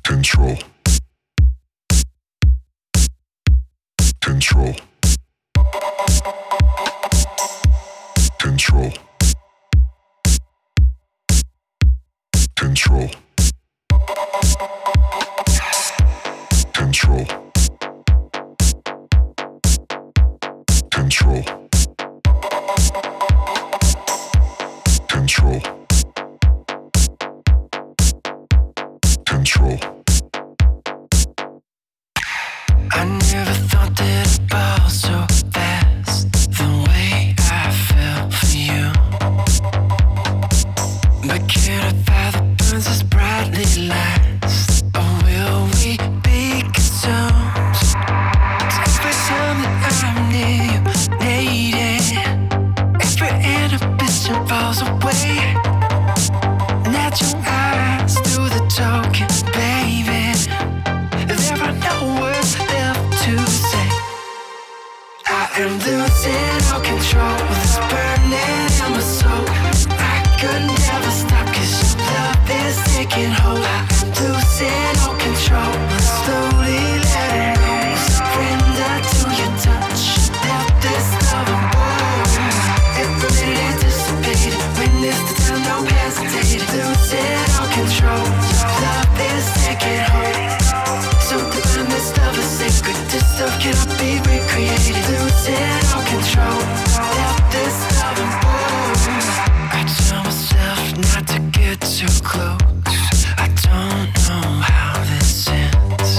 Control. Control. Control. Control. Control. Control. Control. Control. I never thought that it'd fall so fast, the way I felt for you. But can a fire that burns as brightly last, or will we be consumed? 'Cause every time that I'm near you, lady, every inhibition falls away. Let your eyes do the talking, baby. There are no words left to say. I am losing all control with this burning in my soul. I could never stop 'cause your love is taking hold. I am losing all control and slowly letting go. Surrender to your touch. Let this love unfold. Every minute anticipated. Witness the time, no hesitate. Losing all control. Love is taking hold. Something in this love is sacred. This love cannot be recreated. Losing all control. Let this love unfold. I tell myself not to get too close. I don't know how this ends.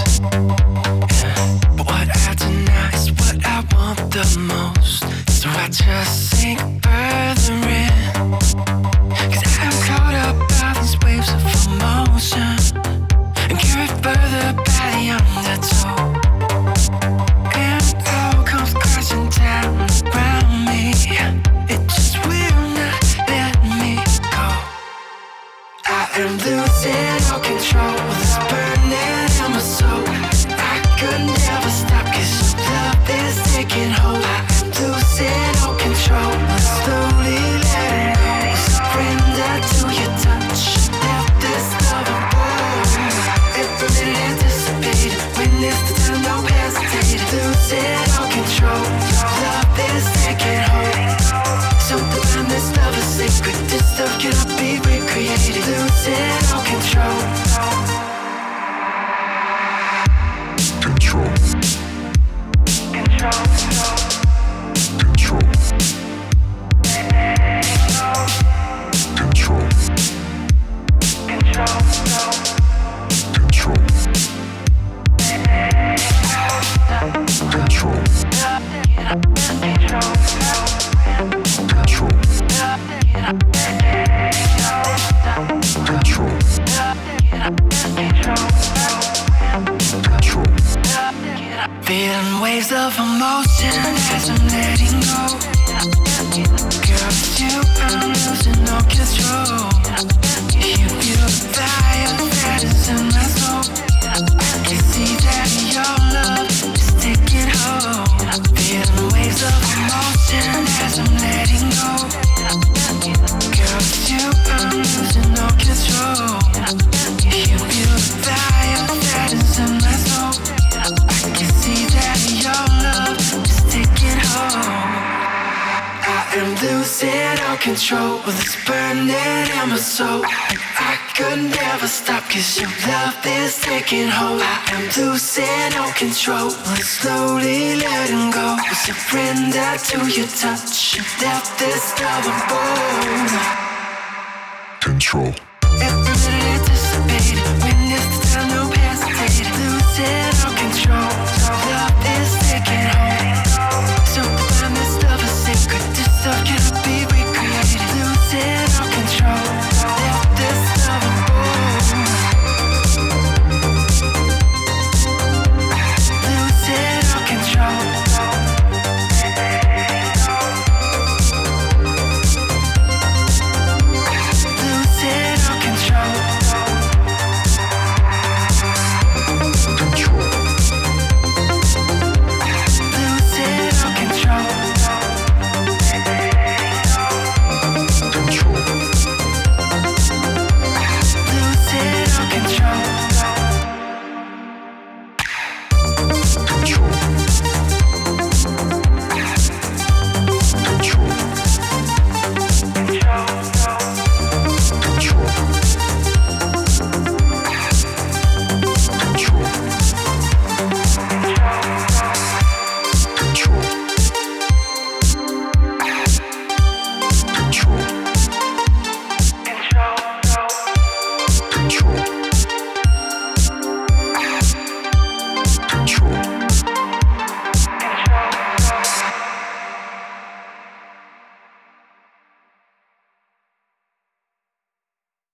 But what I deny is what I want the most. So I just sink further in. 'Cause I'm caught up by these waves of emotion and carried further by the undertow. And it all comes crashing down around me. It just will not let me go. I am losing all control with this burning in my soul. I could never stop 'cause your love is taking hold. I am losing all control and slowly letting go. Surrender to your touch. Let this love unfold. Every minute anticipated. Witness the time, no hesitate. Losing all control. Love is taking hold. Something in this love is sacred. This love cannot be recreated. Losing all control. Control. Control. Control. Control. Control. Control. Control. Control. Control. Control. Feeling waves of emotion as I'm letting go. Girl, it's you, I'm losing no control. You feel the fire that is in my soul. I can see that your love is taking hold. Feeling waves of emotion as I'm letting go. Girl, it's you, I'm losing no control. You feel the fire that is in my soul. I can see that your love is taking hold. I am losing all control with this burning in my soul. I could never stop 'cause your love is taking hold. I am losing all control and slowly letting go. Surrender to your touch. Let this love unfold. Control.